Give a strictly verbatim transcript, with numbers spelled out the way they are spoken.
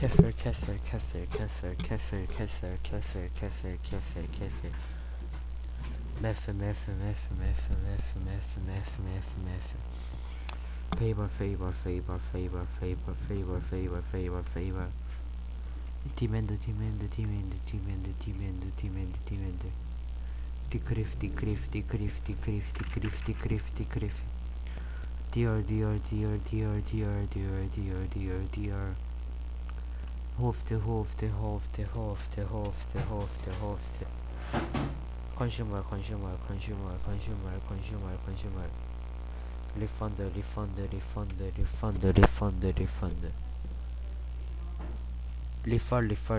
Kessler, Kessler, Kessler, Kessler, Kessler, Kessler, Kessler, Kessler, Kessler, Kessler. Messer, Messer, Messer, Messer, Messer, Messer, Messer, Messer, Messer. Favor, favor, favor, favor, favor, favor, favor, favor, favor. Timende, timende, timende, timende, timende, timende, timende. Die Griff, die Griff, die Griff, die Griff, die Griff, die Griff, die Griff. Dior, Dior, Dior, Dior, Dior, Dior, Dior, Dior, Dior. Hoofde, hoofde, hoofde, hoofde, hoofde, hoofde, hoofde. Consumer, consumer, consumer, consumer, consumer, consumer. Refunder, refunder, refunder, refunder, refunder, refunder. Refer, refer,